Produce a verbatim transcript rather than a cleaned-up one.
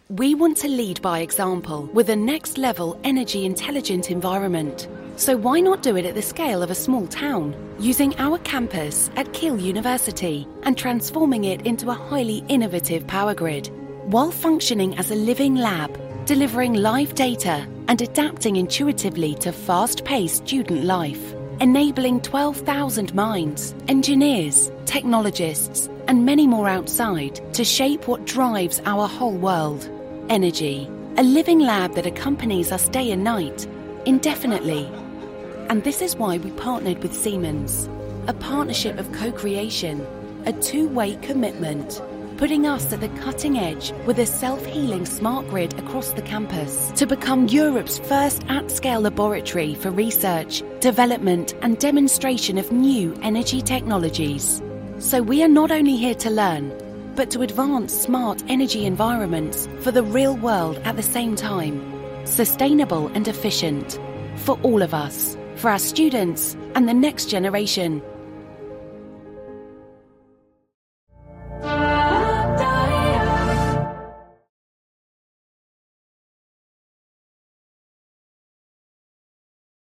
We want to lead by example with a next-level energy-intelligent environment. So why not do it at the scale of a small town, using our campus at Keele University and transforming it into a highly innovative power grid, while functioning as a living lab, delivering live data and adapting intuitively to fast-paced student life, enabling twelve thousand minds, engineers, technologists, and many more outside to shape what drives our whole world. Energy, a living lab that accompanies us day and night, indefinitely. And this is why we partnered with Siemens, a partnership of co-creation, a two-way commitment, putting us at the cutting edge with a self-healing smart grid across the campus to become Europe's first at-scale laboratory for research, development and demonstration of new energy technologies. So we are not only here to learn, but to advance smart energy environments for the real world at the same time, sustainable and efficient, for all of us, for our students and the next generation.